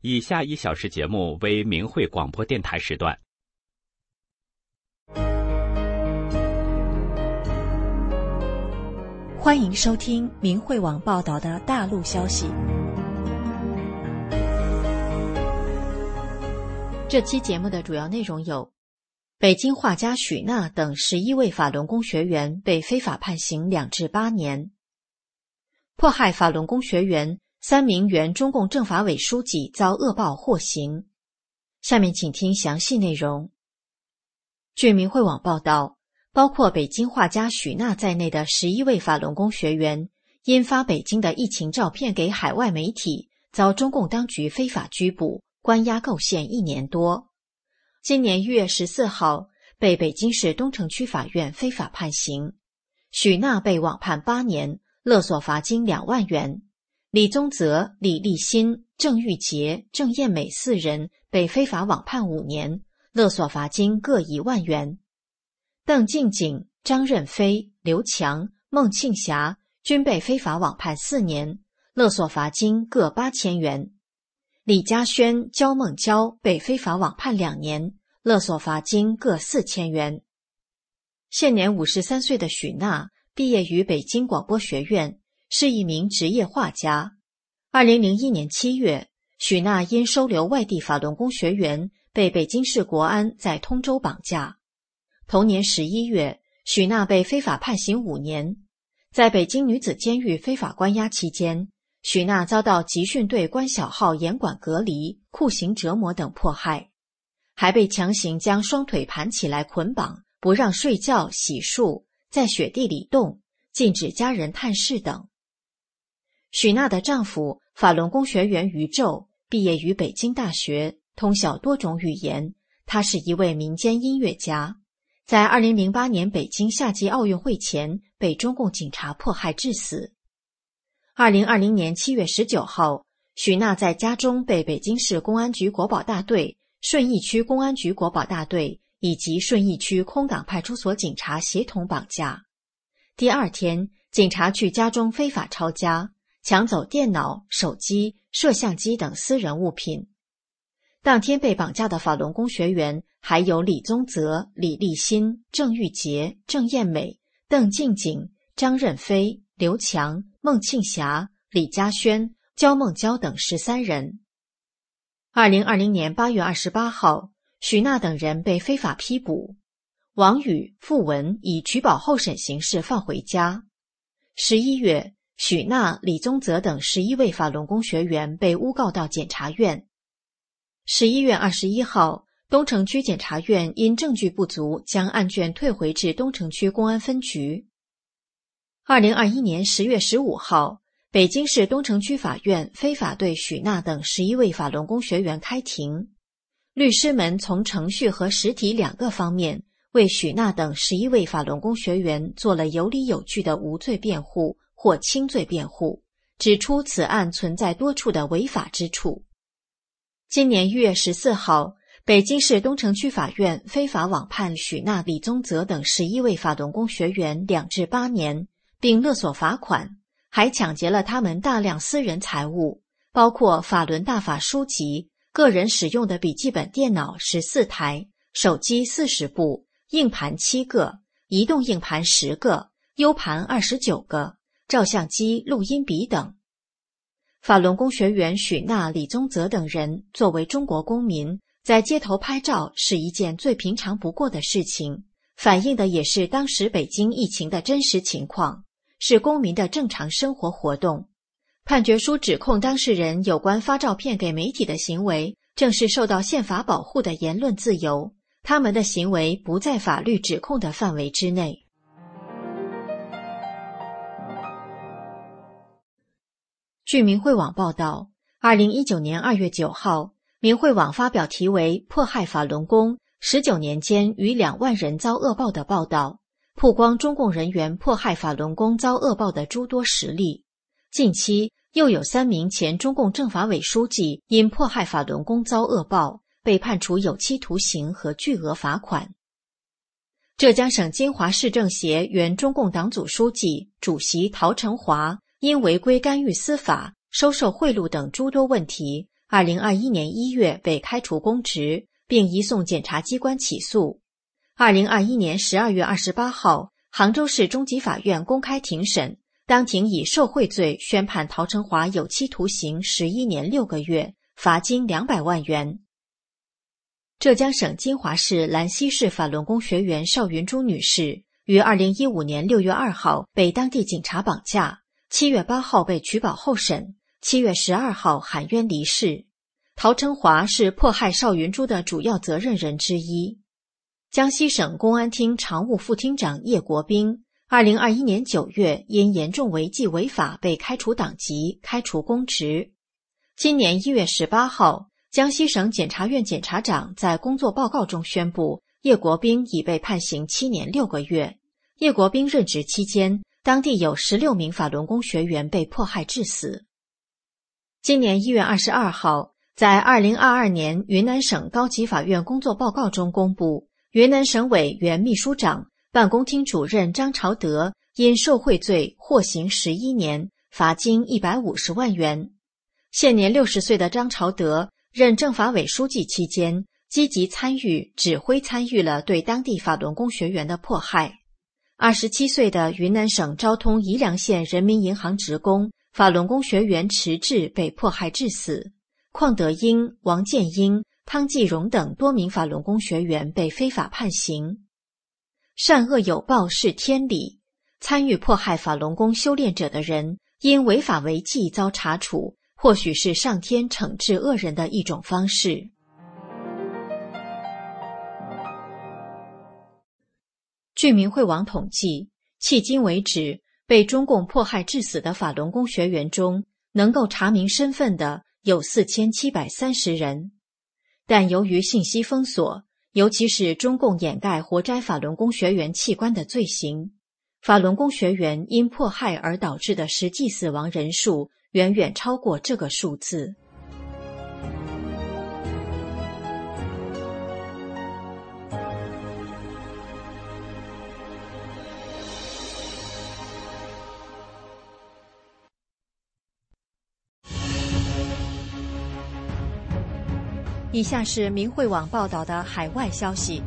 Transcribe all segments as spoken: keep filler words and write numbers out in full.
以下一小时节目为明慧广播电台时段。 欢迎收听明慧网报道的大陆消息。这期节目的主要内容有：北京画家许娜等十一位法轮功学员被非法判刑两至八年；迫害法轮功学员三名原中共政法委书记遭恶报获刑。下面请听详细内容。据明慧网报道，包括北京画家许娜在内的十一位法轮功学员因发北京的疫情照片给海外媒体，遭中共当局非法拘捕，关押构陷一年多。今年一月十四号，被北京市东城区法院非法判刑。许娜被网判八年，勒索罚金两万元。李宗泽、李立新、郑玉洁、郑艳美四人被非法网判五年，勒索罚金各一万元。邓静景、张任飞、刘强、孟庆霞均被非法网判四年，勒索罚金各八千元。李嘉轩、焦梦娇被非法网判两年，勒索罚金各四千元。现年五十三岁的许娜毕业于北京广播学院，是一名职业画家。二零零一年七月，许娜因收留外地法轮功学员，被北京市国安在通州绑架。同年十一月，许娜被非法判刑五年。在北京女子监狱非法关押期间，许娜遭到集训队关小号严管隔离、酷刑折磨等迫害，还被强行将双腿盘起来捆绑，不让睡觉、洗漱，在雪地里冻，禁止家人探视等。许娜的丈夫法轮功学员于宙毕业于北京大学，通晓多种语言，他是一位民间音乐家。在二零零八年北京夏季奥运会前被中共警察迫害致死。二零二零年七月十九号，许娜在家中被北京市公安局国保大队、顺义区公安局国保大队以及顺义区空港派出所警察协同绑架。第二天，警察去家中非法抄家，抢走电脑、手机、摄像机等私人物品。当天被绑架的法轮功学员还有李宗泽、李立新、郑玉洁、郑艳美、邓静景、张任飞、刘强、孟庆霞、李嘉轩、焦梦娇等十三人。二零二零年八月二十八号，许娜等人被非法批捕，王宇、傅文以取保候审形式放回家。十一月，许娜、李宗泽等十一位法轮功学员被诬告到检察院。十一月二十一号，东城区检察院因证据不足，将案卷退回至东城区公安分局。二零二一年十月十五号，北京市东城区法院非法对许娜等十一位法轮功学员开庭。律师们从程序和实体两个方面为许娜等十一位法轮功学员做了有理有据的无罪辩护或轻罪辩护，指出此案存在多处的违法之处。今年一月十四号，北京市东城区法院非法网判许娜、李宗泽等十一位法轮功学员两至八年，并勒索罚款，还抢劫了他们大量私人财物，包括法轮大法书籍、个人使用的笔记本电脑十四台、手机四十部、硬盘七个、移动硬盘十个、U 盘二十九个、照相机、录音笔等。法轮功学员许娜、李宗泽等人作为中国公民，在街头拍照是一件最平常不过的事情，反映的也是当时北京疫情的真实情况，是公民的正常生活活动。判决书指控当事人有关发照片给媒体的行为，正是受到宪法保护的言论自由，他们的行为不在法律指控的范围之内。据明慧网报道，二零一九年二月九号，明慧网发表题为《迫害法轮功，十九年间逾两万人遭恶报》的报道，曝光中共人员迫害法轮功遭恶报的诸多实例。近期又有三名前中共政法委书记因迫害法轮功遭恶报，被判处有期徒刑和巨额罚款。浙江省金华市政协原中共党组书记、主席陶成华因违规干预司法、收受贿赂等诸多问题， 二零二一年一月被开除公职，并移送检察机关起诉。二零二一年十二月二十八号，杭州市中级法院公开庭审，当庭以受贿罪宣判陶成华有期徒刑十一年六个月，罚金两百万元。浙江省金华市兰溪市法轮功学员邵云珠女士于二零一五年六月二号被当地警察绑架，七月八号被取保候审，七月十二号喊冤离世。陶成华是迫害邵云珠的主要责任人之一。江西省公安厅常务副厅长叶国斌二零二一年九月因严重违纪违法被开除党籍，开除公职。今年一月十八号，江西省检察院检察长在工作报告中宣布，叶国斌已被判刑七年六个月。叶国斌任职期间，当地有十六名法轮功学员被迫害致死。今年一月二十二号，在二零二二年云南省高级法院工作报告中公布，云南省委原秘书长、办公厅主任张朝德因受贿罪获刑十一年，罚金一百五十万元。现年六十岁的张朝德任政法委书记期间，积极参与、指挥参与了对当地法轮功学员的迫害。二十七岁的云南省昭通宜良县人民银行职工、法轮功学员迟志被迫害致死。邝德英、王建英、汤继荣等多名法轮功学员被非法判刑。善恶有报是天理，参与迫害法轮功修炼者的人因违法违纪遭查处，或许是上天惩治恶人的一种方式。据明慧网统计，迄今为止，被中共迫害致死的法轮功学员中，能够查明身份的有四千七百三十人。但由于信息封锁，尤其是中共掩盖活摘法轮功学员器官的罪行，法轮功学员因迫害而导致的实际死亡人数远远超过这个数字。以下是明慧网报道的海外消息，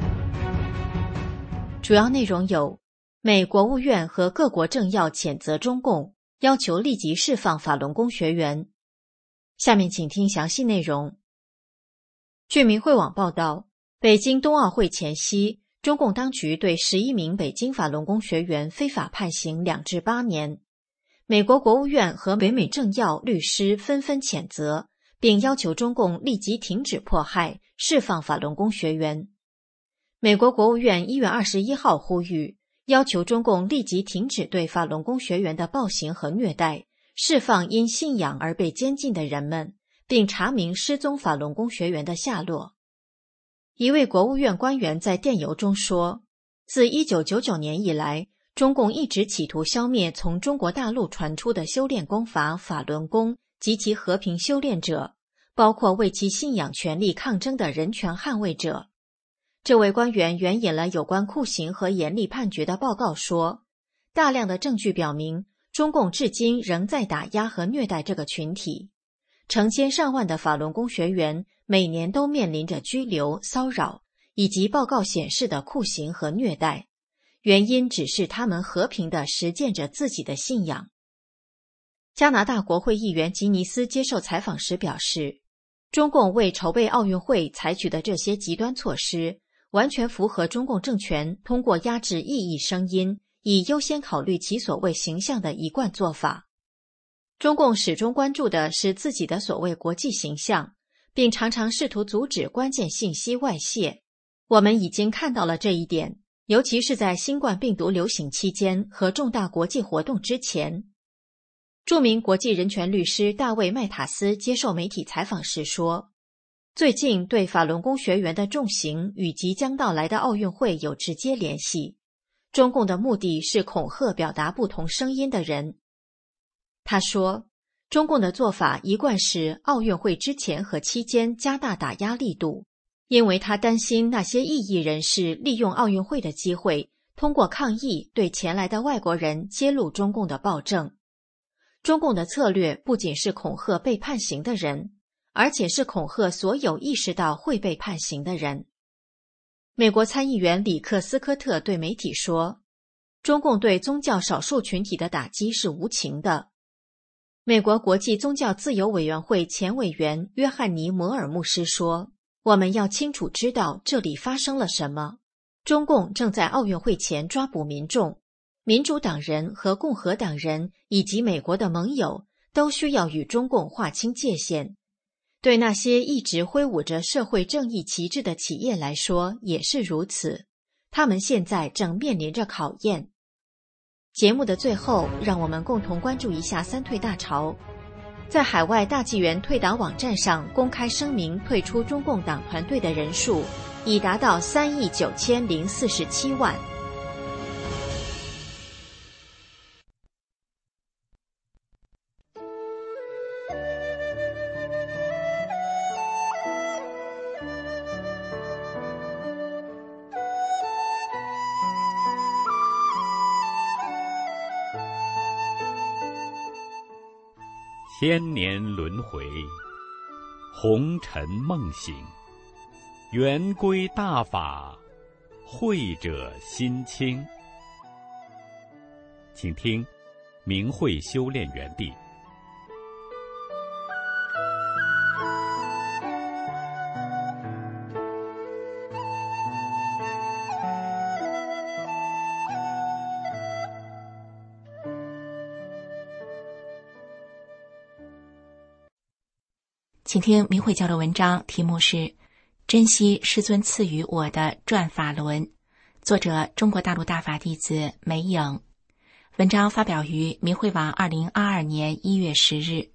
主要内容有：美国务院和各国政要谴责中共，要求立即释放法轮功学员。下面请听详细内容。据明慧网报道，北京冬奥会前夕，中共当局对十一名北京法轮功学员非法判刑两至八年。美国国务院和北美政要、律师纷纷谴责，并要求中共立即停止迫害，释放法轮功学员。美国国务院一月二十一号呼吁，要求中共立即停止对法轮功学员的暴行和虐待，释放因信仰而被监禁的人们，并查明失踪法轮功学员的下落。一位国务院官员在电邮中说，自一九九九年以来，中共一直企图消灭从中国大陆传出的修炼功法法轮功及其和平修炼者，包括为其信仰权利抗争的人权捍卫者。这位官员援引了有关酷刑和严厉判决的报告说，大量的证据表明，中共至今仍在打压和虐待这个群体。成千上万的法轮功学员每年都面临着拘留、骚扰，以及报告显示的酷刑和虐待，原因只是他们和平地实践着自己的信仰。加拿大国会议员吉尼斯接受采访时表示，中共为筹备奥运会采取的这些极端措施，完全符合中共政权通过压制异议声音，以优先考虑其所谓形象的一贯做法。中共始终关注的是自己的所谓国际形象，并常常试图阻止关键信息外泄。我们已经看到了这一点，尤其是在新冠病毒流行期间和重大国际活动之前。著名国际人权律师大卫·麦塔斯接受媒体采访时说，最近对法轮功学员的重刑与即将到来的奥运会有直接联系。中共的目的是恐吓表达不同声音的人。他说，中共的做法一贯是奥运会之前和期间加大打压力度，因为他担心那些异议人士利用奥运会的机会，通过抗议对前来的外国人揭露中共的暴政。中共的策略不仅是恐吓被判刑的人， 而且是恐吓所有意识到会被判刑的人。美国参议员里克斯科特对媒体说，中共对宗教少数群体的打击是无情的。美国国际宗教自由委员会前委员约翰尼·摩尔牧师说，我们要清楚知道这里发生了什么。中共正在奥运会前抓捕民众，民主党人和共和党人以及美国的盟友都需要与中共划清界限。对那些一直挥舞着社会正义旗帜的企业来说也是如此，他们现在正面临着考验。节目的最后，让我们共同关注一下三退大潮。在海外大纪元退党网站上公开声明退出中共党团队的人数已达到三亿九千零四十七万。 千年轮回，红尘梦醒，圆规大法，慧者心清。请听明慧修炼园地。 请听明慧教的文章，题目是珍惜师尊赐予我的转法轮，作者中国大陆大法弟子梅影。文章发表于明慧网二零二二年一月十日。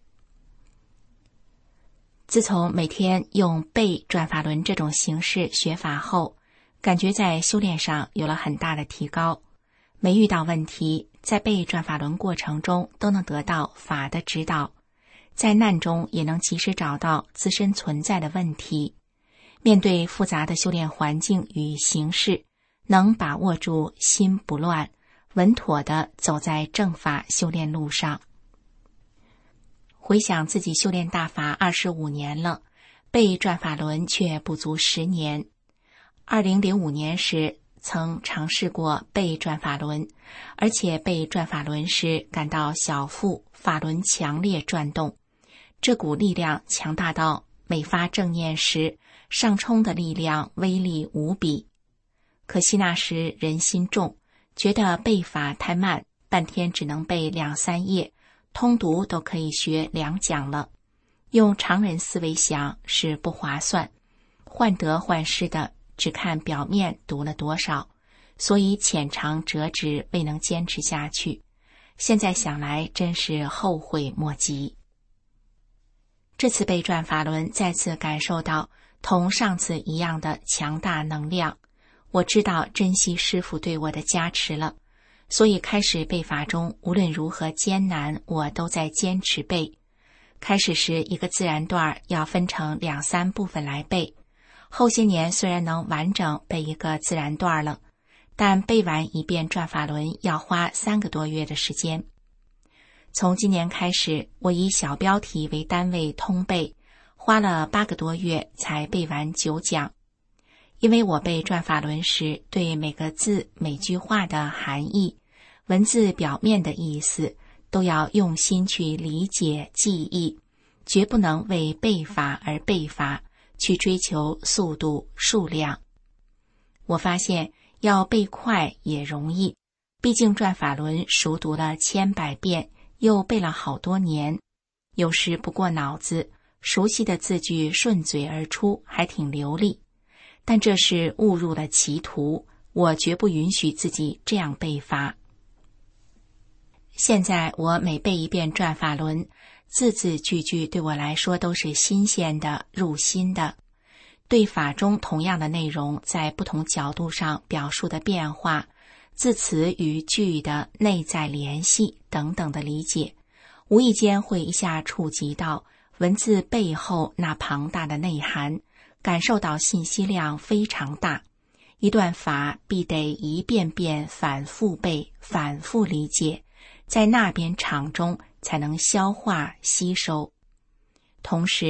自从每天用背转法轮这种形式学法后，感觉在修炼上有了很大的提高，没遇到问题，在背转法轮过程中都能得到法的指导，在难中也能及时找到自身存在的问题，面对复杂的修炼环境与形势，能把握住心不乱，稳妥地走在正法修炼路上。回想自己修炼大法二十五年了，背转法轮却不足十年。二零零五年时曾尝试过背转法轮，而且背转法轮时感到小腹法轮强烈转动，这股力量强大到每发正念时，上冲的力量威力无比。可惜那时人心重，觉得背法太慢，半天只能背两三页，通读都可以学两讲了。用常人思维想是不划算，患得患失的只看表面读了多少，所以浅尝辄止，未能坚持下去。现在想来真是后悔莫及。这次背转法轮再次感受到同上次一样的强大能量，我知道珍惜师父对我的加持了，所以开始背法中无论如何艰难，我都在坚持背。开始时一个自然段要分成两三部分来背，后些年虽然能完整背一个自然段了，但背完一遍转法轮要花三个多月的时间。从今年开始，我以小标题为单位通背，花了八个多月才背完九讲。因为我背转法轮时，对每个字每句话的含义，文字表面的意思都要用心去理解记忆，绝不能为背法而背法，去追求速度数量。我发现要背快也容易，毕竟转法轮熟读了千百遍，又背了好多年，有时不过脑子，熟悉的字句顺嘴而出，还挺流利。但这是误入了歧途，我绝不允许自己这样背法。现在我每背一遍转法轮，字字句句对我来说都是新鲜的、入心的。对法中同样的内容，在不同角度上表述的变化，字词与句的内在联系等等的理解，无意间会一下触及到文字背后那庞大的内涵，感受到信息量非常大。一段法必得一遍遍反复背，反复理解，在那边场中才能消化吸收。同时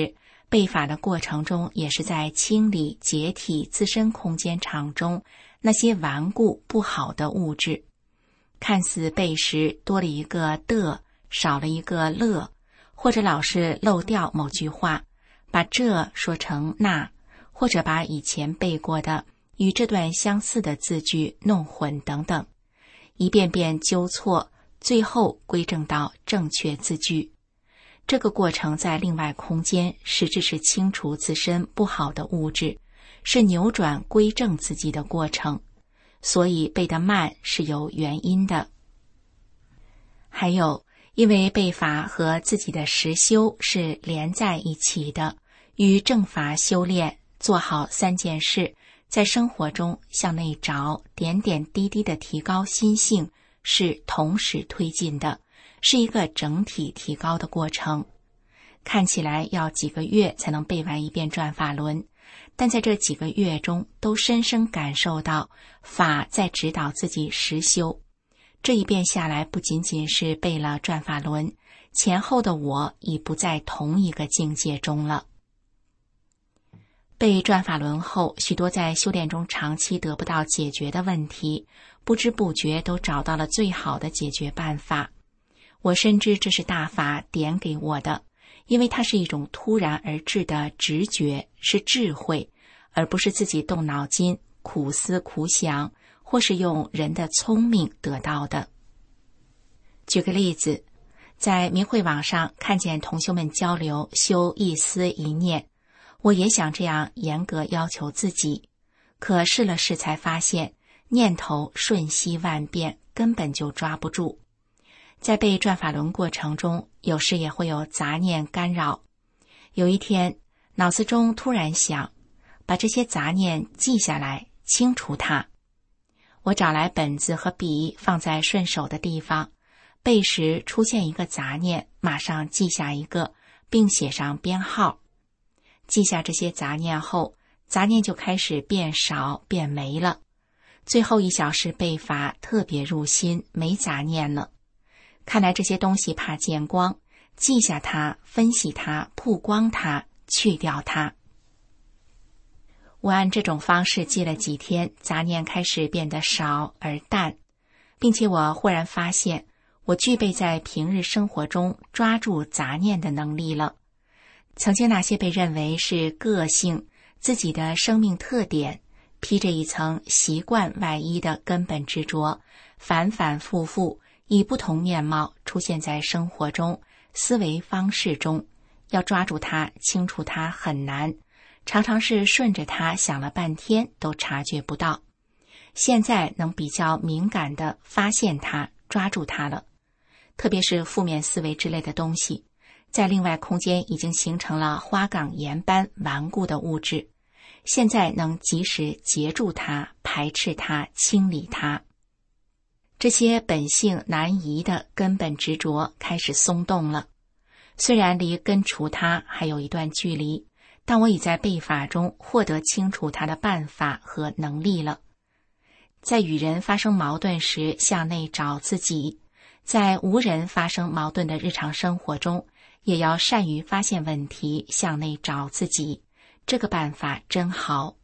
背法的过程中也是在清理解体自身空间场中那些顽固不好的物质。看似背时多了一个的，少了一个了，或者老是漏掉某句话，把这说成那，或者把以前背过的与这段相似的字句弄混等等，一遍遍纠错，最后归正到正确字句。这个过程在另外空间实质是清除自身不好的物质，是扭转归正自己的过程，所以背得慢是有原因的。还有，因为背法和自己的实修是连在一起的，与正法修炼做好三件事，在生活中向内找，点点滴滴的提高心性是同时推进的，是一个整体提高的过程。看起来要几个月才能背完一遍转法轮，但在这几个月中都深深感受到法在指导自己实修。这一遍下来，不仅仅是背了转法轮，前后的我已不在同一个境界中了。背转法轮后，许多在修炼中长期得不到解决的问题，不知不觉都找到了最好的解决办法。我深知这是大法点给我的，因为它是一种突然而至的直觉，是智慧，而不是自己动脑筋苦思苦想，或是用人的聪明得到的。举个例子，在明慧网上看见同修们交流修一思一念，我也想这样严格要求自己，可试了试才发现念头瞬息万变，根本就抓不住。在背转法轮过程中，有时也会有杂念干扰。有一天，脑子中突然想，把这些杂念记下来，清除它。我找来本子和笔，放在顺手的地方，背时出现一个杂念，马上记下一个，并写上编号。记下这些杂念后，杂念就开始变少变没了。最后一小时背法特别入心，没杂念了。看来这些东西怕见光，记下它，分析它，曝光它，去掉它。我按这种方式记了几天，杂念开始变得少而淡，并且我忽然发现，我具备在平日生活中抓住杂念的能力了。曾经那些被认为是个性、自己的生命特点，披着一层习惯外衣的根本执着，反反复复以不同面貌出现在生活中、思维方式中，要抓住它、清除它很难，常常是顺着它想了半天都察觉不到。现在能比较敏感地发现它、抓住它了，特别是负面思维之类的东西，在另外空间已经形成了花岗岩般顽固的物质，现在能及时截住它、排斥它、清理它。这些本性难移的根本执着开始松动了，虽然离根除它还有一段距离，但我已在背法中获得清除它的办法和能力了。在与人发生矛盾时，向内找自己；在无人发生矛盾的日常生活中，也要善于发现问题，向内找自己。这个办法真好。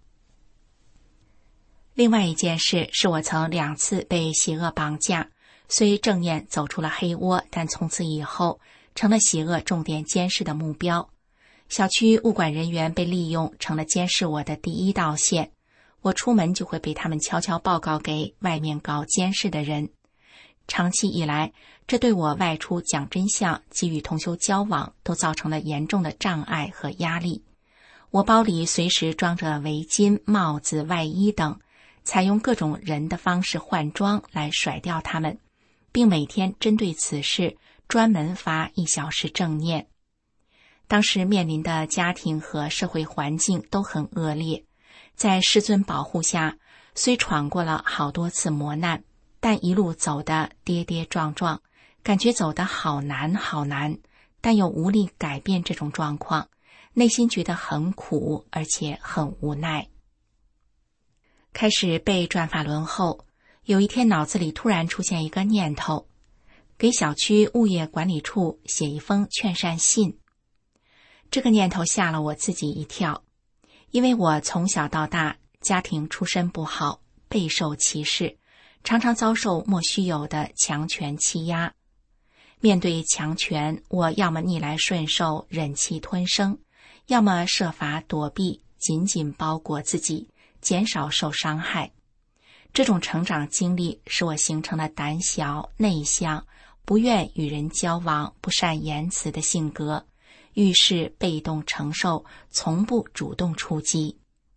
另外一件事是我曾两次被邪恶绑架，虽正念走出了黑窝，但从此以后成了邪恶重点监视的目标。小区物管人员被利用成了监视我的第一道线，我出门就会被他们悄悄报告给外面搞监视的人。长期以来，这对我外出讲真相及与同修交往都造成了严重的障碍和压力。我包里随时装着围巾、帽子、外衣等，采用各种人的方式换装来甩掉他们，并每天针对此事专门发一小时正念。当时面临的家庭和社会环境都很恶劣，在师尊保护下，虽闯过了好多次磨难，但一路走得跌跌撞撞，感觉走得好难好难，但又无力改变这种状况，内心觉得很苦，而且很无奈。开始背转法轮后，有一天脑子里突然出现一个念头，给小区物业管理处写一封劝善信。 这个念头吓了我自己一跳，因为我从小到大家庭出身不好，备受歧视，常常遭受莫须有的强权欺压。面对强权，我要么逆来顺受，忍气吞声，要么设法躲避，紧紧包裹自己，减少受伤害。这种成长经历使我形成了胆小、内向、不愿与人交往、不善言辞的性格，遇事被动承受，从不主动出击。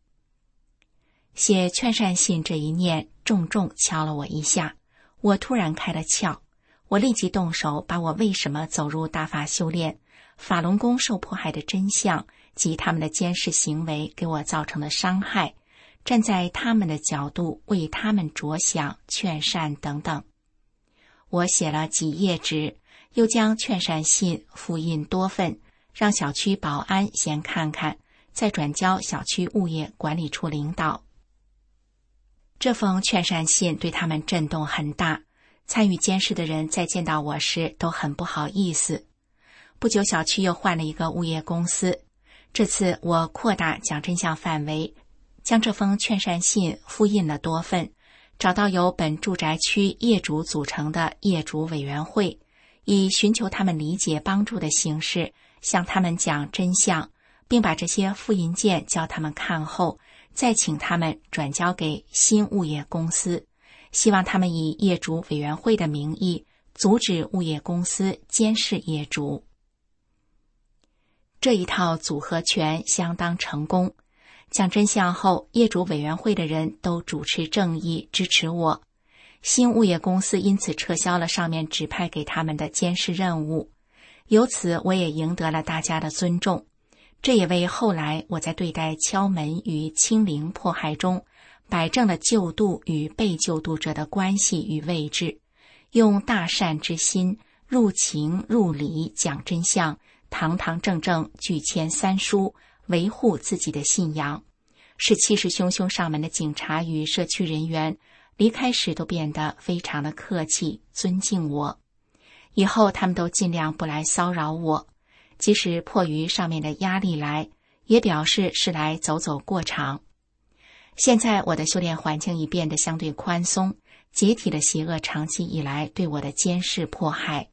写劝善信这一念重重敲了我一下，我突然开了窍。我立即动手，把我为什么走入大法修炼、法轮功受迫害的真相及他们的监视行为给我造成的伤害，站在他们的角度为他们着想，劝善等等。我写了几页纸，又将劝善信复印多份，让小区保安先看看，再转交小区物业管理处领导。这封劝善信对他们震动很大，参与监视的人在见到我时都很不好意思。不久，小区又换了一个物业公司，这次我扩大讲真相范围，将这封劝善信复印了多份，找到由本住宅区业主组成的业主委员会，以寻求他们理解帮助的形式向他们讲真相，并把这些复印件叫他们看后，再请他们转交给新物业公司，希望他们以业主委员会的名义阻止物业公司监视业主。这一套组合拳相当成功，讲真相后，业主委员会的人都主持正义，支持我。新物业公司因此撤销了上面指派给他们的监视任务，由此我也赢得了大家的尊重。这也为后来我在对待敲门与清零迫害中摆正了救度与被救度者的关系与位置，用大善之心入情入理讲真相，堂堂正正拒签三书，维护自己的信仰，使气势汹汹上门的警察与社区人员离开时都变得非常的客气，尊敬我。以后他们都尽量不来骚扰我，即使迫于上面的压力来，也表示是来走走过场。现在我的修炼环境已变得相对宽松，解体了邪恶长期以来对我的监视迫害。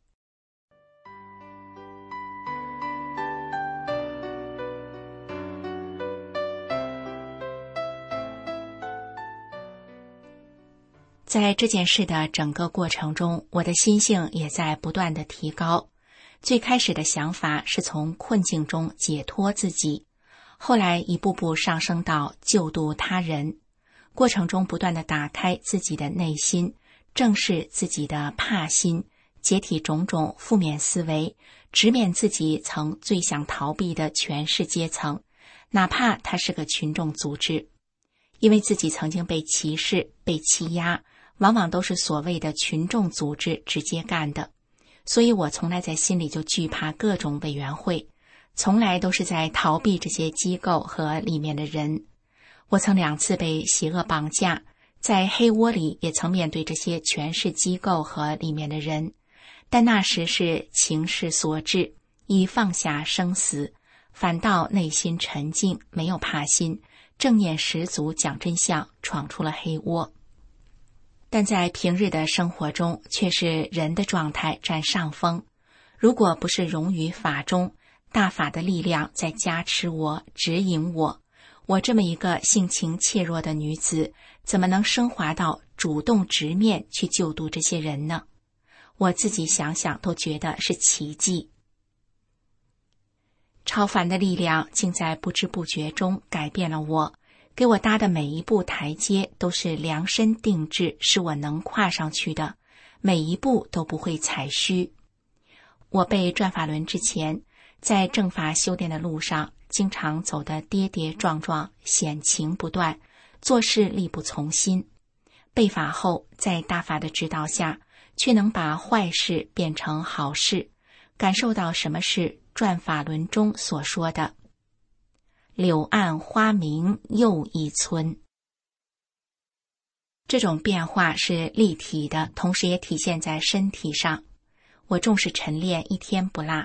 在这件事的整个过程中，我的心性也在不断的提高。最开始的想法是从困境中解脱自己，后来一步步上升到救度他人，过程中不断地打开自己的内心，正视自己的怕心，解体种种负面思维，直面自己曾最想逃避的权势阶层，哪怕它是个群众组织。因为自己曾经被歧视、被欺压，往往都是所谓的群众组织直接干的，所以我从来在心里就惧怕各种委员会，从来都是在逃避这些机构和里面的人。我曾两次被邪恶绑架，在黑窝里也曾面对这些权势机构和里面的人，但那时是情势所致，已放下生死，反倒内心沉静，没有怕心，正念十足，讲真相，闯出了黑窝。但在平日的生活中，却是人的状态占上风。如果不是融于法中，大法的力量在加持我、指引我，我这么一个性情怯弱的女子，怎么能升华到主动直面去救度这些人呢？我自己想想都觉得是奇迹。超凡的力量竟在不知不觉中改变了我，给我搭的每一步台阶都是量身定制，是我能跨上去的，每一步都不会踩虚。我被转法轮之前，在正法修炼的路上，经常走得跌跌撞撞，险情不断，做事力不从心。被法后，在大法的指导下，却能把坏事变成好事，感受到什么是转法轮中所说的柳暗花明又一村。这种变化是立体的，同时也体现在身体上。我重视晨练，一天不落，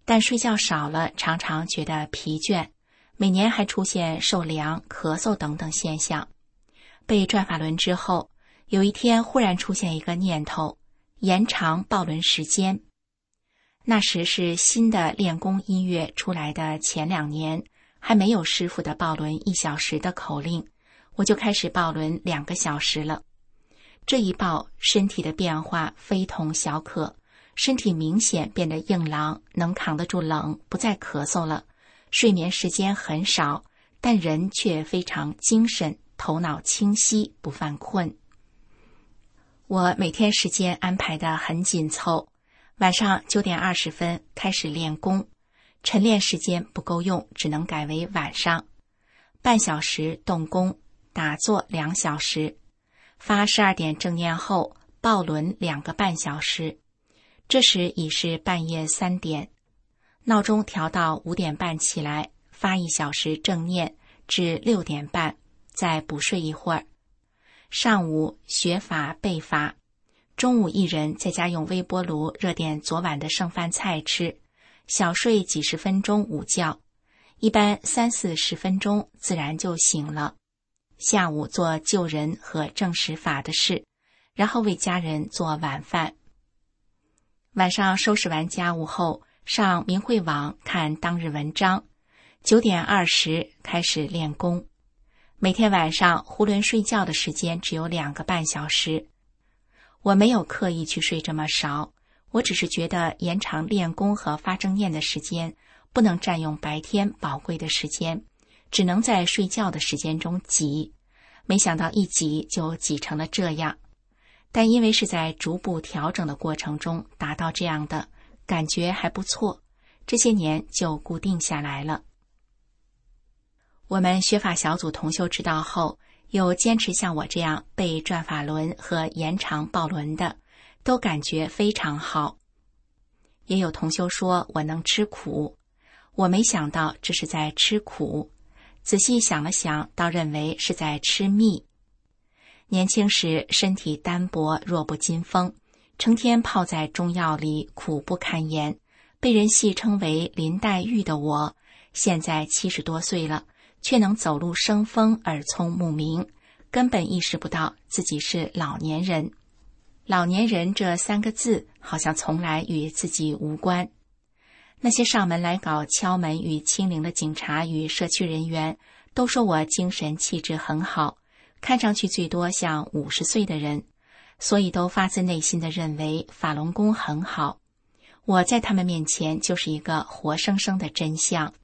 但睡觉少了，常常觉得疲倦，每年还出现受凉、咳嗽等等现象。背转法轮之后，有一天忽然出现一个念头，延长抱轮时间。那时是新的练功音乐出来的前两年，还没有师傅的抱轮一小时的口令，我就开始抱轮两个小时了。这一抱，身体的变化非同小可，身体明显变得硬朗，能扛得住冷，不再咳嗽了。睡眠时间很少，但人却非常精神，头脑清晰，不犯困。我每天时间安排得很紧凑，晚上九点二十分开始练功，晨练时间不够用，只能改为晚上。半小时动功，打坐两小时，发十二点正念后抱轮两个半小时。这时已是半夜三点，闹钟调到五点半起来，发一小时正念至六点半，再补睡一会儿。上午学法背法，中午一人在家用微波炉热点昨晚的剩饭菜吃，小睡几十分钟午觉，一般三四十分钟自然就醒了。下午做救人和正实法的事，然后为家人做晚饭。晚上收拾完家务后，上明慧网看当日文章，九点二十开始练功。每天晚上囫囵睡觉的时间只有两个半小时。我没有刻意去睡这么少，我只是觉得延长练功和发正念的时间，不能占用白天宝贵的时间，只能在睡觉的时间中挤。没想到一挤就挤成了这样，但因为是在逐步调整的过程中达到这样的，感觉还不错，这些年就固定下来了。我们学法小组同修知道后，有坚持像我这样背转法轮和延长抱轮的，都感觉非常好。也有同修说我能吃苦，我没想到这是在吃苦，仔细想了想，倒认为是在吃蜜。年轻时身体单薄，弱不禁风，成天泡在中药里，苦不堪言，被人戏称为林黛玉的我，现在七十多岁了，却能走路生风，耳聪目明，根本意识不到自己是老年人。老年人这三个字好像从来与自己无关。那些上门来搞敲门与清零的警察与社区人员都说我精神气质很好，看上去最多像五十岁的人，所以都发自内心地认为法轮功很好。我在他们面前就是一个活生生的真相。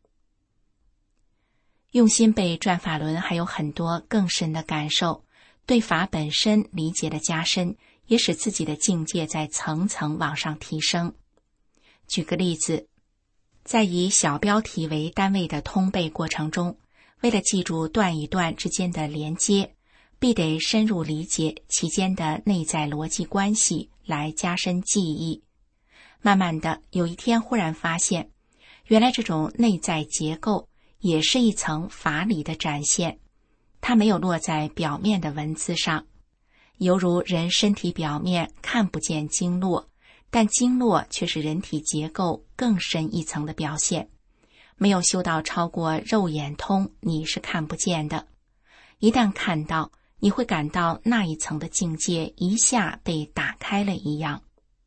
用心背转法轮还有很多更深的感受，对法本身理解的加深，也使自己的境界在层层往上提升。举个例子，在以小标题为单位的通背过程中，为了记住段与段之间的连接，必得深入理解其间的内在逻辑关系，来加深记忆。慢慢的，有一天忽然发现，原来这种内在结构也是一层法理的展现，它没有落在表面的文字上，犹如人身体表面看不见经络，但经络却是人体结构更深一层的表现。没有修到超过肉眼通，你是看不见的。一旦看到，你会感到那一层的境界一下被打开了一样。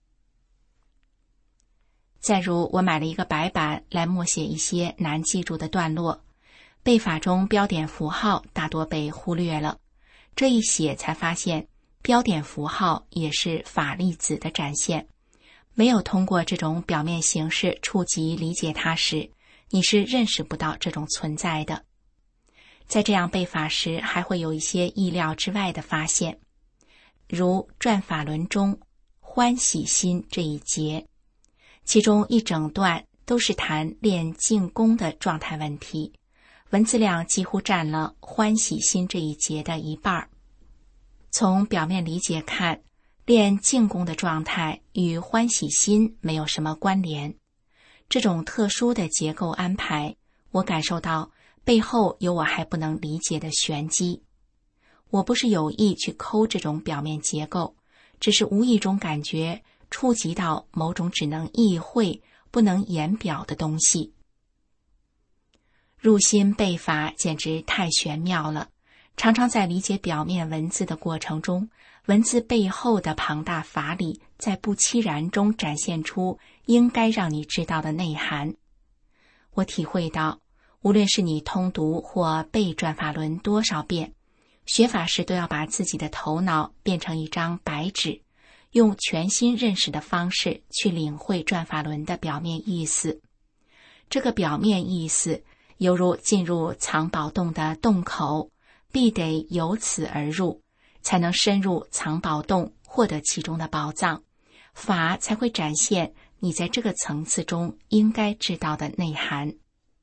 再如，我买了一个白板来默写一些难记住的段落，背法中标点符号大多被忽略了，这一写才发现标点符号也是法粒子的展现，没有通过这种表面形式触及理解它时，你是认识不到这种存在的。在这样背法时，还会有一些意料之外的发现，如转法轮中欢喜心这一节，其中一整段都是谈练静功的状态问题，文字量几乎占了欢喜心这一节的一半。从表面理解看，练静功的状态与欢喜心没有什么关联。这种特殊的结构安排，我感受到背后有我还不能理解的玄机。我不是有意去抠这种表面结构，只是无意中感觉触及到某种只能意会不能言表的东西。入心背法简直太玄妙了，常常在理解表面文字的过程中，文字背后的庞大法理在不期然中展现出应该让你知道的内涵。我体会到，无论是你通读或背转法轮多少遍，学法时都要把自己的头脑变成一张白纸，用全新认识的方式去领会转法轮的表面意思。这个表面意思犹如进入藏宝洞的洞口，必得由此而入，才能深入藏宝洞，获得其中的宝藏，法才会展现你在这个层次中应该知道的内涵。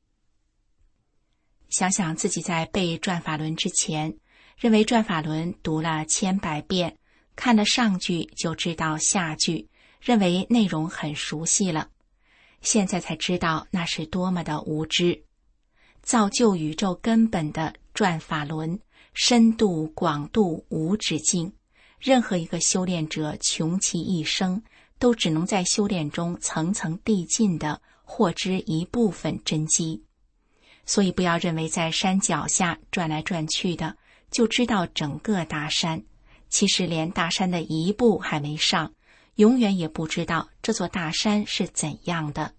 想想自己在背转法轮之前，认为转法轮读了千百遍，看了上句就知道下句，认为内容很熟悉了，现在才知道那是多么的无知。造就宇宙根本的转法轮，深度广度无止境，任何一个修炼者穷其一生，都只能在修炼中层层递进地获知一部分真机。所以不要认为在山脚下转来转去的就知道整个大山，其实连大山的一步还没上，永远也不知道这座大山是怎样的。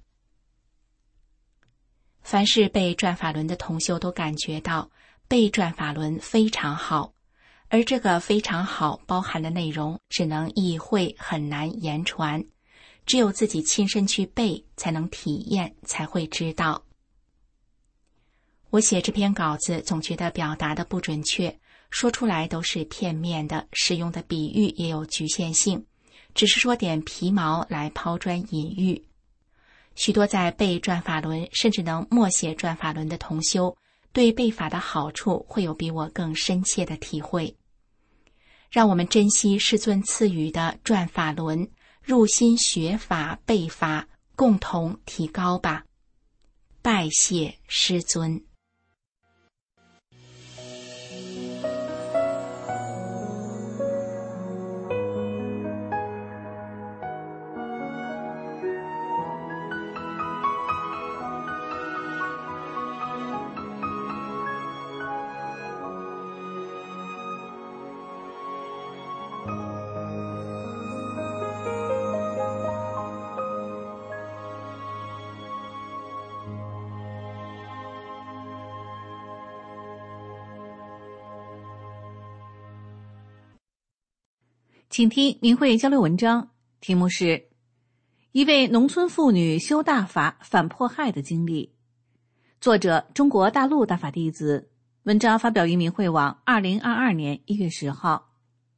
凡是背转法轮的同修都感觉到背转法轮非常好，而这个非常好包含的内容只能意会，很难言传，只有自己亲身去背才能体验，才会知道。我写这篇稿子总觉得表达的不准确，说出来都是片面的，使用的比喻也有局限性，只是说点皮毛来抛砖引玉。许多在背转法轮甚至能默写转法轮的同修，对背法的好处会有比我更深切的体会。让我们珍惜师尊赐予的转法轮，入心学法背法，共同提高吧。拜谢师尊。 请听明慧交流文章，题目是一位农村妇女修大法反迫害的经历，作者中国大陆大法弟子，文章发表于明慧网二零二二年一月十号。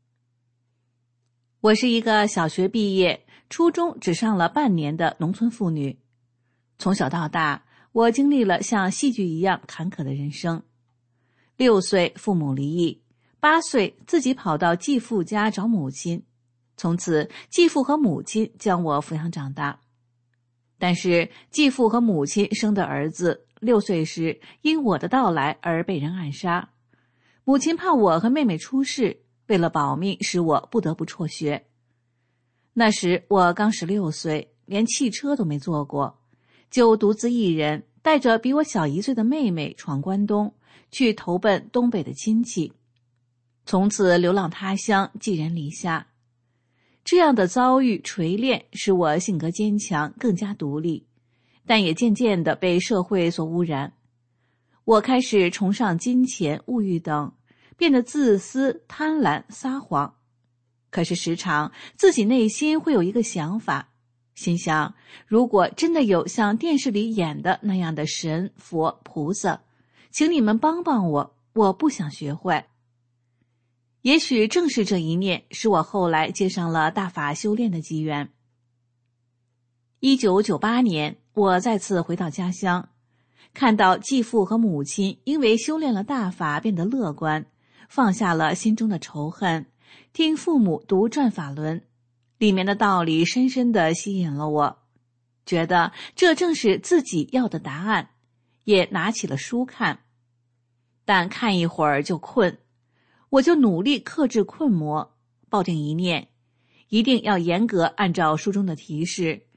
我是一个小学毕业，初中只上了半年的农村妇女。从小到大，我经历了像戏剧一样坎坷的人生。六岁父母离异，八岁自己跑到继父家找母亲，从此继父和母亲将我抚养长大。但是继父和母亲生的儿子六岁时因我的到来而被人暗杀，母亲怕我和妹妹出事，为了保命使我不得不辍学。那时我刚十六岁，连汽车都没坐过，就独自一人带着比我小一岁的妹妹闯关东，去投奔东北的亲戚，从此流浪他乡，寄人篱下。这样的遭遇锤炼使我性格坚强，更加独立，但也渐渐地被社会所污染。我开始崇尚金钱、物欲等，变得自私、贪婪、撒谎。可是时常自己内心会有一个想法，心想如果真的有像电视里演的那样的神、佛、菩萨，请你们帮帮我，我不想学坏。也许正是这一念使我后来接上了大法修炼的机缘。一九九八年，我再次回到家乡，看到继父和母亲因为修炼了大法变得乐观，放下了心中的仇恨，听父母读转法轮，里面的道理深深地吸引了我，觉得这正是自己要的答案，也拿起了书看。但看一会儿就困，我就努力克制困魔，抱定一念，一定要严格按照书中的提示，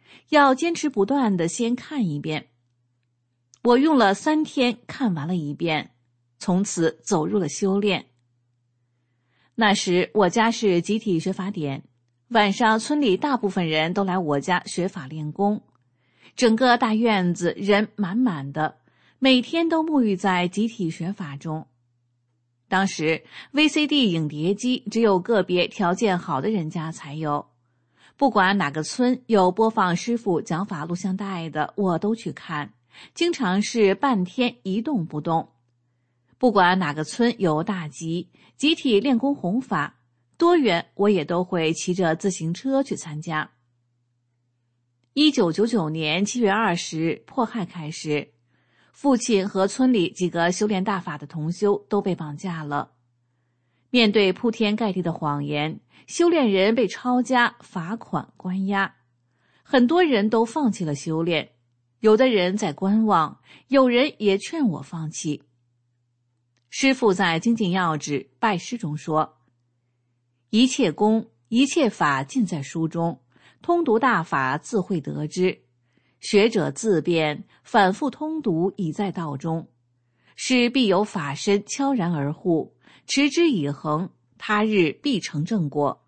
要坚持不断地先看一遍。我用了三天看完了一遍，从此走入了修炼。那时我家是集体学法点，晚上村里大部分人都来我家学法练功，整个大院子人满满的，每天都沐浴在集体学法中。当时 V C D 影碟机只有个别条件好的人家才有，不管哪个村有播放师父讲法录像带的，我都去看，经常是半天一动不动。不管哪个村有大集集体练功弘法，多远我也都会骑着自行车去参加。一九九九年七月二十日迫害开始，父亲和村里几个修炼大法的同修都被绑架了。面对铺天盖地的谎言，修炼人被抄家、罚款、关押，很多人都放弃了修炼，有的人在观望，有人也劝我放弃。师父在精进要旨拜师中说，一切功一切法尽在书中，通读大法自会得知，学者自辩，反复通读已在道中，是必有法身悄然而护，持之以恒，他日必成正果。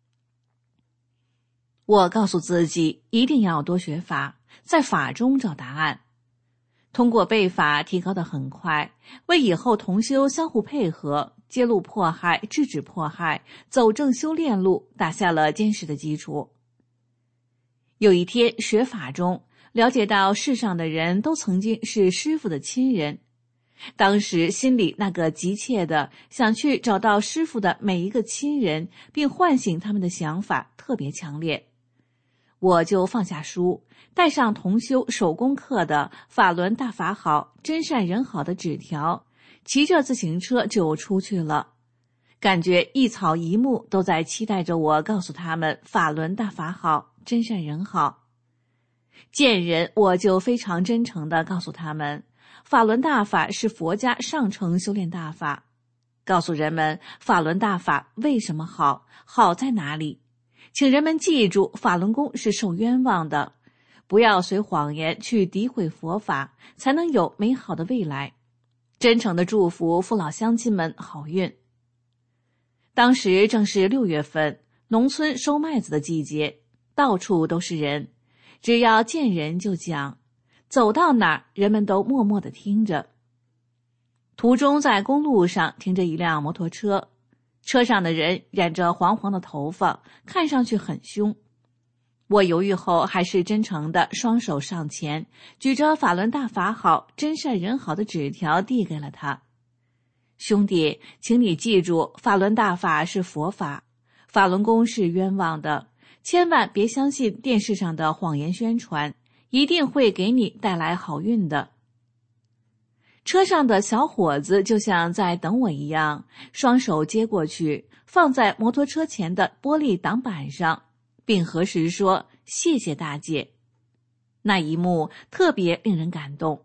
我告诉自己一定要多学法，在法中找答案。通过背法提高得很快，为以后同修相互配合，揭露迫害，制止迫害，走正修炼路打下了坚实的基础。有一天学法中了解到世上的人都曾经是师父的亲人，当时心里那个急切的想去找到师父的每一个亲人，并唤醒他们的想法特别强烈。我就放下书，带上同修手工课的法轮大法好，真善人好的纸条，骑着自行车就出去了。感觉一草一木都在期待着我告诉他们法轮大法好，真善人好。见人我就非常真诚地告诉他们，法轮大法是佛家上乘修炼大法，告诉人们法轮大法为什么好，好在哪里，请人们记住法轮功是受冤枉的，不要随谎言去诋毁佛法，才能有美好的未来。真诚的祝福父老乡亲们好运。当时正是六月份，农村收麦子的季节，到处都是人，只要见人就讲，走到哪儿人们都默默地听着。途中在公路上停着一辆摩托车，车上的人染着黄黄的头发，看上去很凶。我犹豫后还是真诚地双手上前，举着法轮大法好，真善人好的纸条递给了他。兄弟，请你记住，法轮大法是佛法，法轮功是冤枉的，千万别相信电视上的谎言宣传，一定会给你带来好运的。车上的小伙子就像在等我一样，双手接过去，放在摩托车前的玻璃挡板上，并合十说谢谢大姐。那一幕特别令人感动。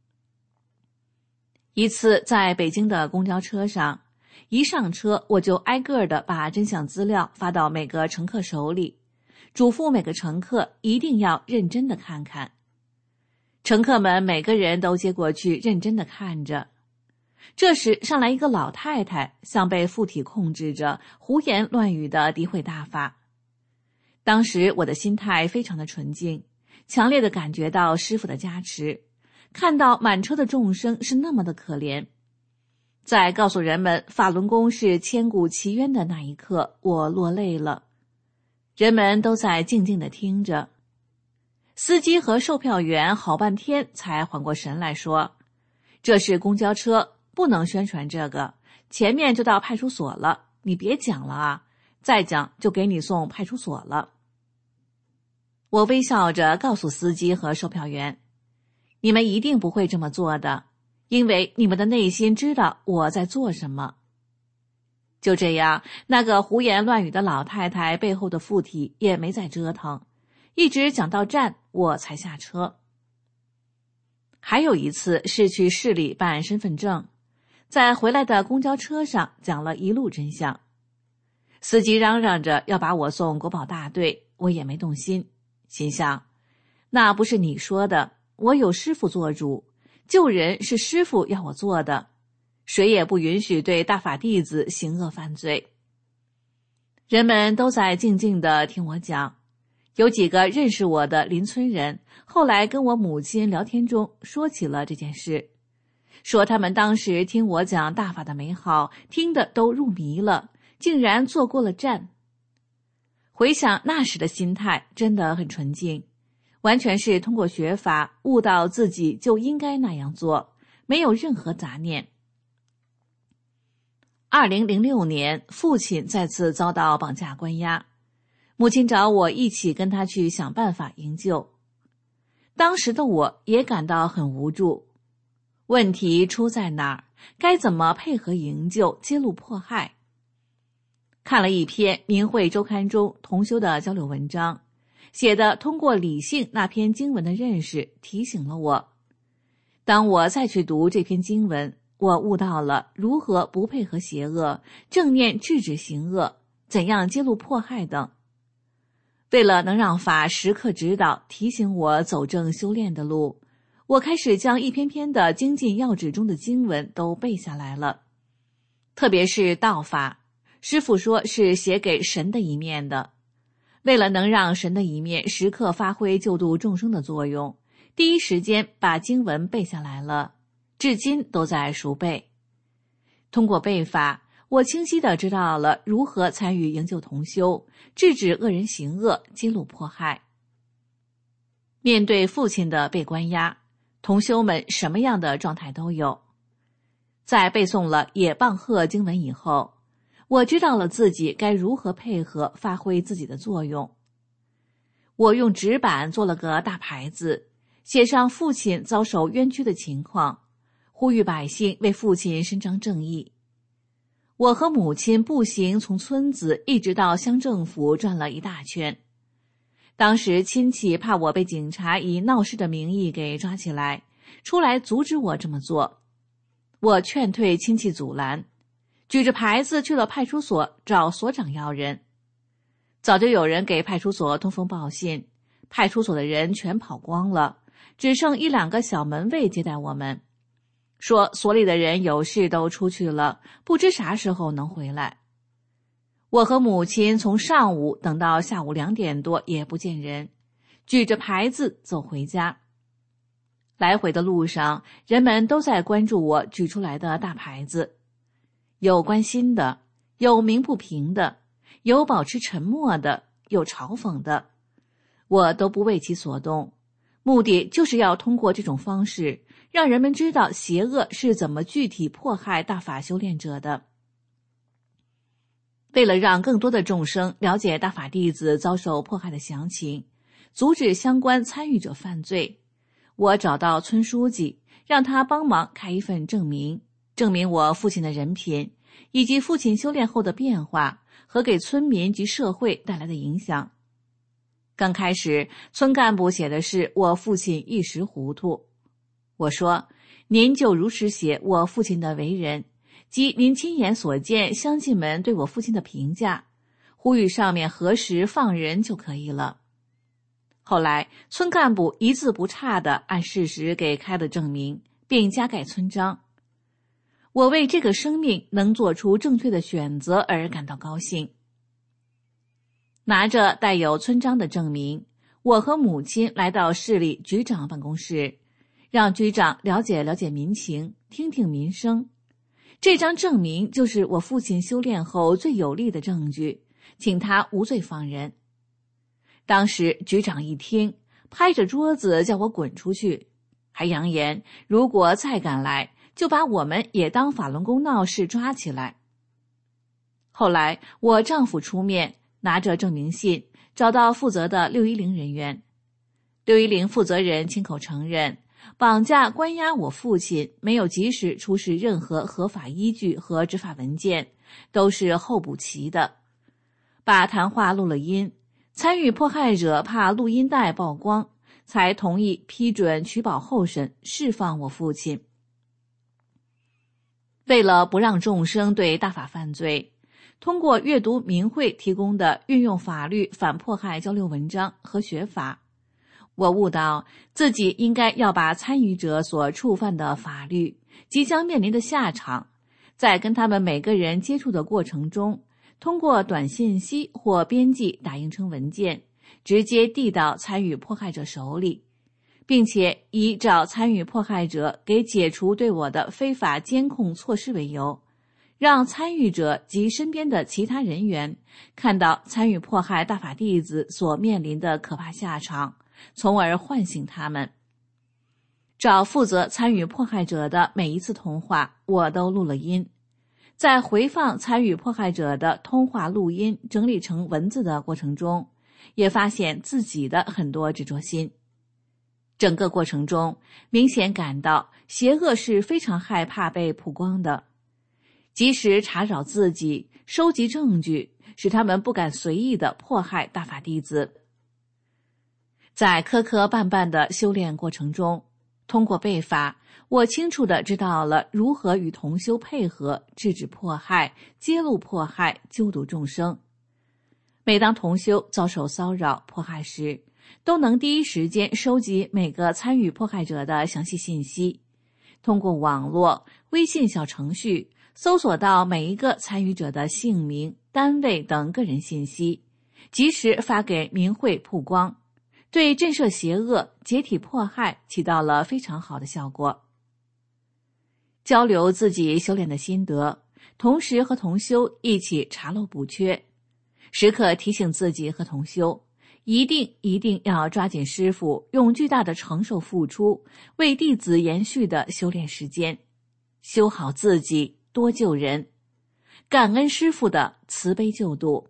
一次在北京的公交车上，一上车我就挨个的把真相资料发到每个乘客手里，嘱咐每个乘客一定要认真的看看。乘客们每个人都接过去认真的看着。这时上来一个老太太，像被附体控制着，胡言乱语的诋毁大法。当时我的心态非常的纯净，强烈的感觉到师父的加持，看到满车的众生是那么的可怜。在告诉人们法轮功是千古奇冤的那一刻，我落泪了。人们都在静静地听着。司机和售票员好半天才缓过神来说，这是公交车，不能宣传这个，前面就到派出所了，你别讲了啊，再讲就给你送派出所了。我微笑着告诉司机和售票员，你们一定不会这么做的，因为你们的内心知道我在做什么。就这样，那个胡言乱语的老太太背后的附体也没再折腾，一直讲到站我才下车。还有一次是去市里办身份证，在回来的公交车上讲了一路真相。司机嚷嚷着要把我送国保大队，我也没动心，心想那不是你说的，我有师父做主，救人是师父要我做的，谁也不允许对大法弟子行恶犯罪。人们都在静静地听我讲，有几个认识我的邻村人后来跟我母亲聊天中说起了这件事，说他们当时听我讲大法的美好，听得都入迷了，竟然做过了站。回想那时的心态真的很纯净，完全是通过学法悟到自己就应该那样做，没有任何杂念。二零零六年，父亲再次遭到绑架关押，母亲找我一起跟他去想办法营救。当时的我也感到很无助，问题出在哪儿？该怎么配合营救、揭露迫害？看了一篇《明慧周刊》中同修的交流文章，写的通过理性那篇经文的认识，提醒了我。当我再去读这篇经文，我悟到了如何不配合邪恶，正念制止行恶，怎样揭露迫害等。为了能让法时刻指导提醒我走正修炼的路，我开始将一篇篇的精进要旨中的经文都背下来了。特别是道法，师父说是写给神的一面的，为了能让神的一面时刻发挥救度众生的作用，第一时间把经文背下来了，至今都在熟背。通过背法，我清晰地知道了如何参与营救同修，制止恶人行恶，揭露迫害。面对父亲的被关押，同修们什么样的状态都有。在背诵了野棒鹤经文以后，我知道了自己该如何配合发挥自己的作用。我用纸板做了个大牌子，写上父亲遭受冤屈的情况，呼吁百姓为父亲伸张正义。我和母亲步行从村子一直到乡政府转了一大圈。当时亲戚怕我被警察以闹事的名义给抓起来，出来阻止我这么做。我劝退亲戚阻拦，举着牌子去了派出所找所长要人。早就有人给派出所通风报信，派出所的人全跑光了，只剩一两个小门卫接待我们，说所里的人有事都出去了，不知啥时候能回来。我和母亲从上午等到下午两点多也不见人，举着牌子走回家。来回的路上，人们都在关注我举出来的大牌子，有关心的，有鸣不平的，有保持沉默的，有嘲讽的，我都不为其所动，目的就是要通过这种方式让人们知道邪恶是怎么具体迫害大法修炼者的。为了让更多的众生了解大法弟子遭受迫害的详情，阻止相关参与者犯罪，我找到村书记，让他帮忙开一份证明，证明我父亲的人品，以及父亲修炼后的变化和给村民及社会带来的影响。刚开始，村干部写的是我父亲一时糊涂。我说，您就如实写我父亲的为人，及您亲眼所见乡亲们对我父亲的评价，呼吁上面何时放人就可以了。后来，村干部一字不差地按事实给开了证明，并加盖村章。我为这个生命能做出正确的选择而感到高兴。拿着带有村章的证明，我和母亲来到市里局长办公室，让局长了解了解民情，听听民生。这张证明就是我父亲修炼后最有力的证据，请他无罪放人。当时局长一听，拍着桌子叫我滚出去，还扬言如果再敢来，就把我们也当法轮功闹事抓起来。后来我丈夫出面，拿着证明信找到负责的六一零人员，六一零负责人亲口承认，绑架关押我父亲没有及时出示任何合法依据和执法文件，都是后补齐的，把谈话录了音，参与迫害者怕录音带曝光，才同意批准取保候审，释放我父亲。为了不让众生对大法犯罪，通过阅读明慧提供的运用法律反迫害交流文章和学法， 我悟到自己应该要把参与者所触犯的法律、即将面临的下场，在跟他们每个人接触的过程中，通过短信息或编辑打印成文件，直接递到参与迫害者手里，并且以找参与迫害者给解除对我的非法监控措施为由，让参与者及身边的其他人员看到参与迫害大法弟子所面临的可怕下场，从而唤醒他们。找负责参与迫害者的每一次通话，我都录了音。在回放参与迫害者的通话录音整理成文字的过程中，也发现自己的很多执着心。整个过程中，明显感到邪恶是非常害怕被曝光的，及时查找自己，收集证据，使他们不敢随意地迫害大法弟子。在磕磕绊绊的修炼过程中，通过背法，我清楚地知道了如何与同修配合，制止迫害，揭露迫害，救度众生。每当同修遭受骚扰、迫害时，都能第一时间收集每个参与迫害者的详细信息，通过网络、微信小程序搜索到每一个参与者的姓名、单位等个人信息，及时发给明慧曝光，对震慑邪恶、解体迫害起到了非常好的效果。交流自己修炼的心得，同时和同修一起查漏补缺，时刻提醒自己和同修，一定一定要抓紧师父用巨大的承受付出为弟子延续的修炼时间，修好自己，多救人，感恩师父的慈悲救度。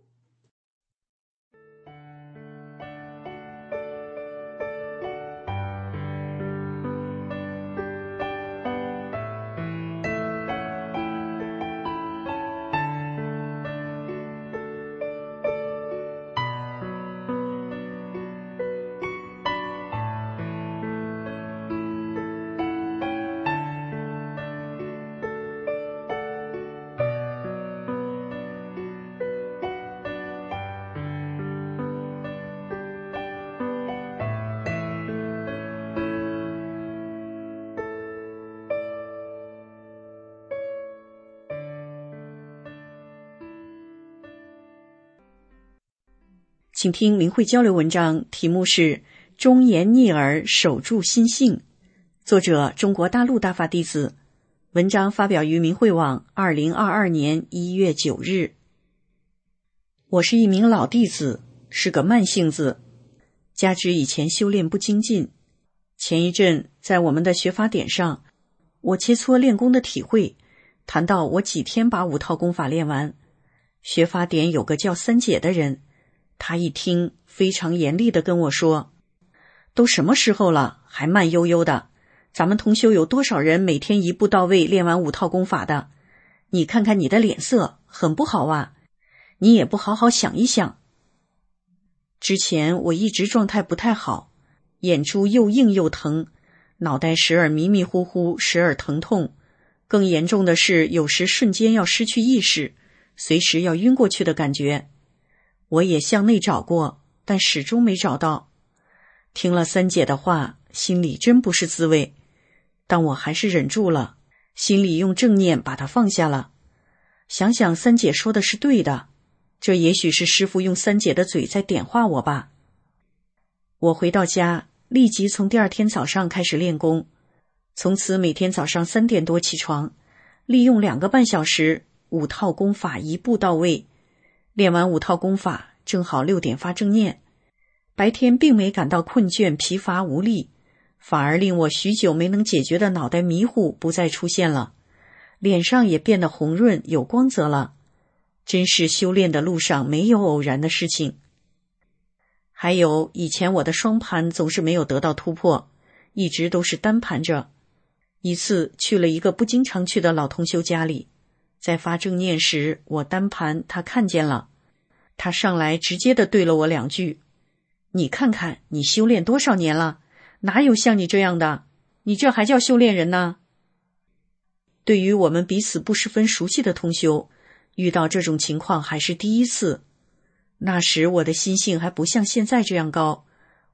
请听明慧交流文章，题目是忠言逆耳，守住心性，作者中国大陆大法弟子，文章发表于明慧网二零二二年一月九日。我是一名老弟子，是个慢性子，加之以前修炼不精进，前一阵在我们的学法点上，我切磋练功的体会，谈到我几天把五套功法练完。学法点有个叫三姐的人，他一听非常严厉地跟我说，都什么时候了还慢悠悠的，咱们同修有多少人每天一步到位练完五套功法的，你看看你的脸色很不好啊，你也不好好想一想。之前我一直状态不太好，眼珠又硬又疼，脑袋时而迷迷糊糊，时而疼痛，更严重的是有时瞬间要失去意识，随时要晕过去的感觉。我也向内找过，但始终没找到。听了三姐的话，心里真不是滋味，但我还是忍住了，心里用正念把它放下了。想想三姐说的是对的，这也许是师父用三姐的嘴在点化我吧。我回到家，立即从第二天早上开始练功，从此每天早上三点多起床，利用两个半小时，五套功法一步到位。练完五套功法，正好六点发正念。白天并没感到困倦、疲乏、无力，反而令我许久没能解决的脑袋迷糊不再出现了，脸上也变得红润有光泽了。真是修炼的路上没有偶然的事情。还有以前我的双盘总是没有得到突破，一直都是单盘着。一次去了一个不经常去的老同修家里，在发正念时，我单盘他看见了，他上来直接的对了我两句，你看看你修炼多少年了，哪有像你这样的，你这还叫修炼人呢？对于我们彼此不十分熟悉的同修，遇到这种情况还是第一次。那时我的心性还不像现在这样高，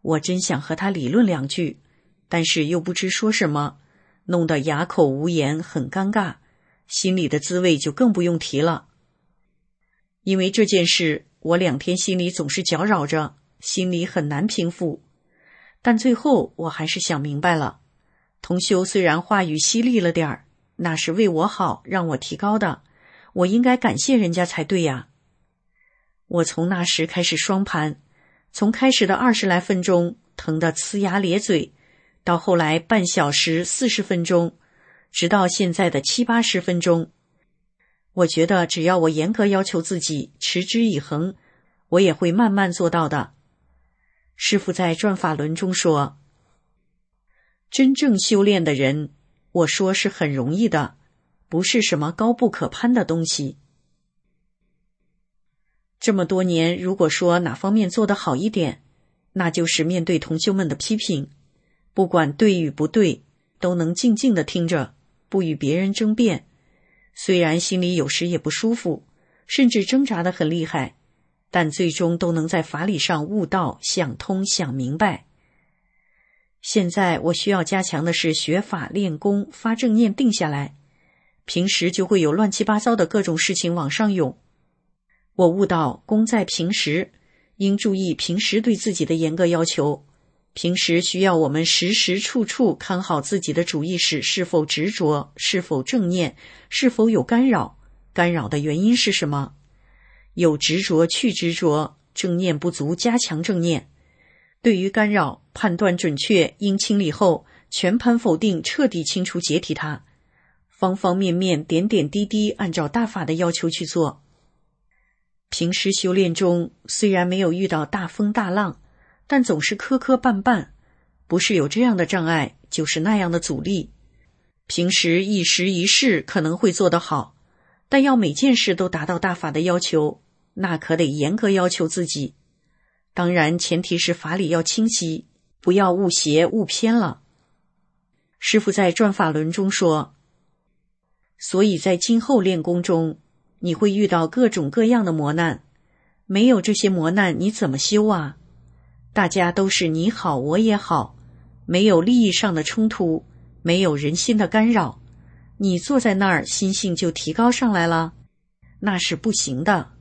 我真想和他理论两句，但是又不知说什么，弄得哑口无言，很尴尬，心里的滋味就更不用提了。因为这件事，我两天心里总是搅扰着，心里很难平复。但最后我还是想明白了，同修虽然话语犀利了点儿，那是为我好，让我提高的，我应该感谢人家才对呀。我从那时开始双盘，从开始的二十来分钟疼得呲牙咧嘴，到后来半小时四十分钟，直到现在的七八十分钟。我觉得只要我严格要求自己，持之以恒，我也会慢慢做到的。师父在转法轮中说，真正修炼的人，我说是很容易的，不是什么高不可攀的东西。这么多年，如果说哪方面做得好一点，那就是面对同修们的批评，不管对与不对，都能静静地听着，不与别人争辩。虽然心里有时也不舒服，甚至挣扎得很厉害，但最终都能在法理上悟道、想通、想明白。现在我需要加强的是学法练功，发正念定下来，平时就会有乱七八糟的各种事情往上涌。我悟到功在平时，应注意平时对自己的严格要求，平时需要我们时时处处看好自己的主意识是否执着，是否正念，是否有干扰，干扰的原因是什么，有执着去执着，正念不足加强正念。对于干扰判断准确，应清理后全盘否定，彻底清除解体它，方方面面点点滴滴按照大法的要求去做。平时修炼中虽然没有遇到大风大浪，但总是磕磕绊绊，不是有这样的障碍，就是那样的阻力。平时一时一事可能会做得好，但要每件事都达到大法的要求，那可得严格要求自己。当然前提是法理要清晰，不要误邪误偏了。师父在转法轮中说，所以在今后练功中，你会遇到各种各样的磨难，没有这些磨难你怎么修啊？大家都是你好我也好，没有利益上的冲突，没有人心的干扰，你坐在那儿心性就提高上来了，那是不行的。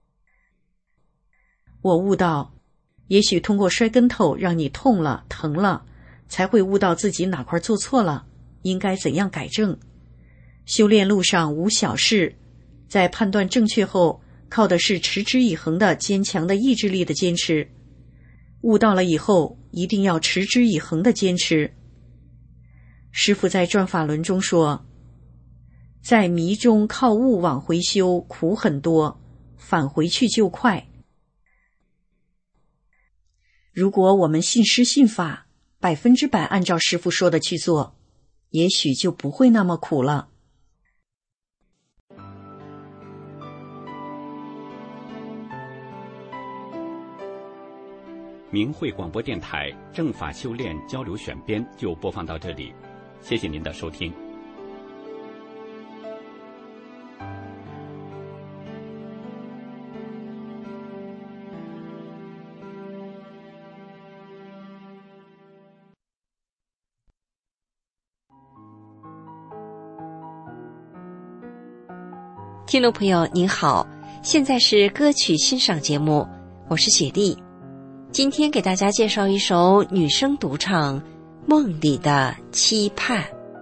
我悟到，也许通过摔跟头让你痛了疼了，才会悟到自己哪块做错了，应该怎样改正。修炼路上无小事，在判断正确后，靠的是持之以恒的坚强的意志力的坚持。悟到了以后，一定要持之以恒的坚持。师父在转法轮中说，在迷中靠悟往回修，苦很多，返回去就快。如果我们信师信法，百分之百按照师父说的去做，也许就不会那么苦了。 明慧广播电台正法修炼交流选编就播放到这里，谢谢您的收听。 听众朋友您好，现在是歌曲欣赏节目，我是雪莉。今天给大家介绍一首女声独唱《梦里的期盼》。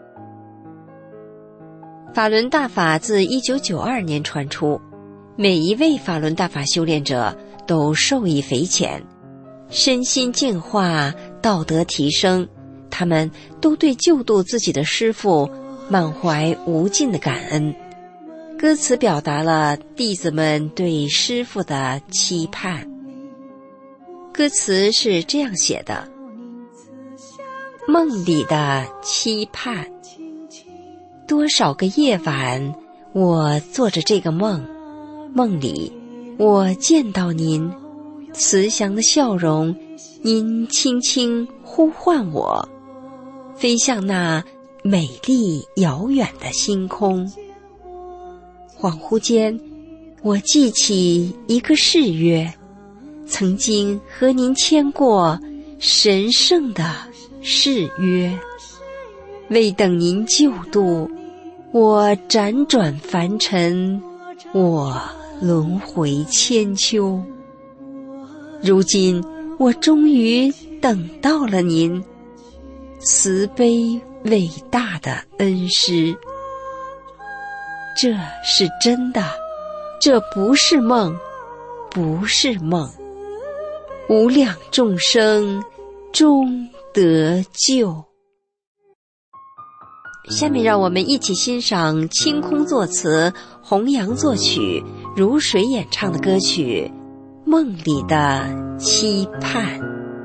法轮大法自一九九二年传出，每一位法轮大法修炼者都受益匪浅，身心净化，道德提升，他们都对救度自己的师父满怀无尽的感恩。歌词表达了弟子们对师父的期盼。歌词是这样写的：梦里的期盼，多少个夜晚我做着这个梦，梦里我见到您慈祥的笑容，您轻轻呼唤我，飞向那美丽遥远的星空。恍惚间，我记起一个誓约，曾经和您签过神圣的誓约。为等您救度，我辗转凡尘，我轮回千秋。如今我终于等到了您，慈悲伟大的恩师。这是真的，这不是梦，不是梦。无量众生终得救。下面让我们一起欣赏清空作词、弘扬作曲、如水演唱的歌曲《梦里的期盼》。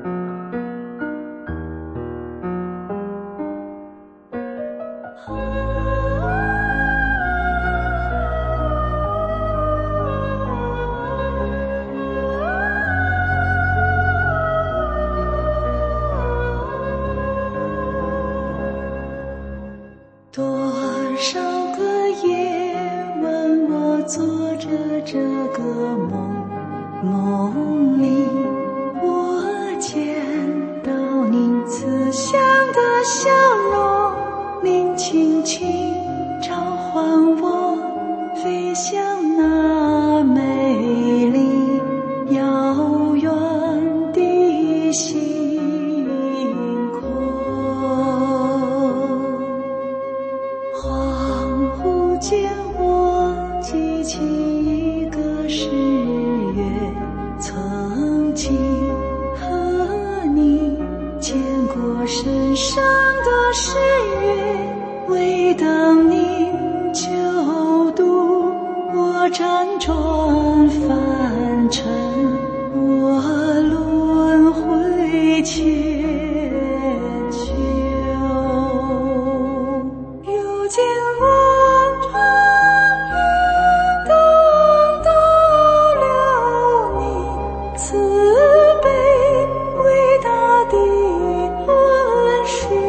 多少个夜晚，我做着这个梦，梦里我见到您慈祥的笑容，您轻轻召唤我，飞向那美丽遥远的星空。恍惚间我记起一个誓约，曾经和你牵过深深的誓约，为等您救度，我辗转凡尘，我轮回千秋。如今我终于等到了你慈悲伟大的恩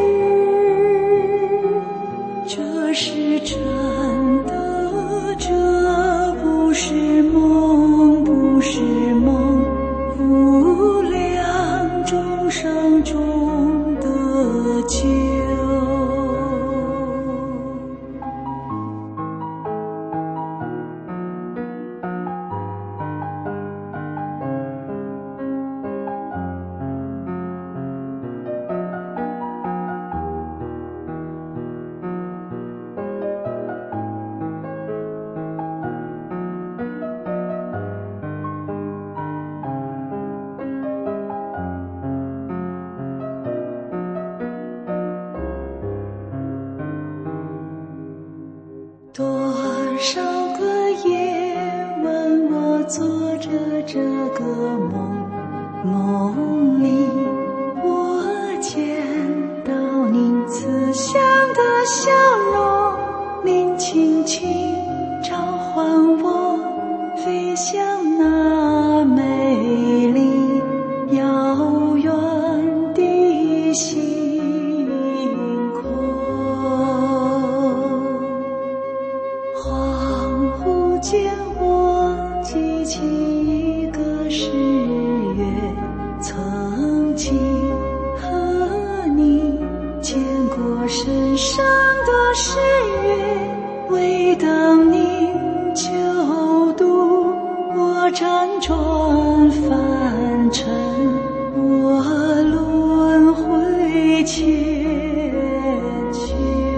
师，这是真的，这不是梦，不是梦，无量众生中得救。多少个夜晚，我做着这个梦，梦里我见到您慈祥的笑容，您轻轻召唤我，飞向那美丽遥远的星空。恍惚间我记起一个誓约，曾经和你牵过深深的誓约，为等您救度，我辗转凡尘，我轮回千秋。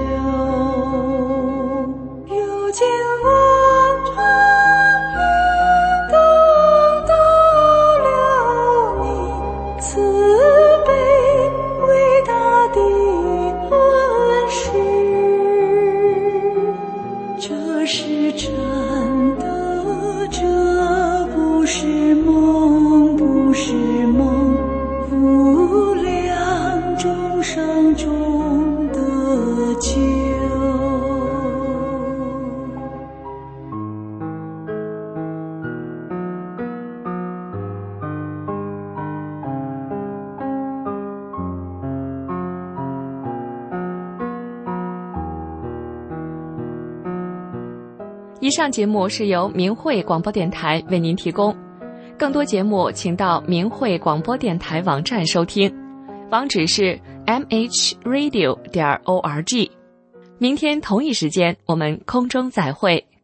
如今我终于等到了你慈悲伟大的恩师，这是真的，这不是梦，不是梦，无量众生中得救。 以上节目是由明慧广播电台为您提供，更多节目请到明慧广播电台网站收听。 网址是 m h radio 点 org。明天同一时间，我们空中再会。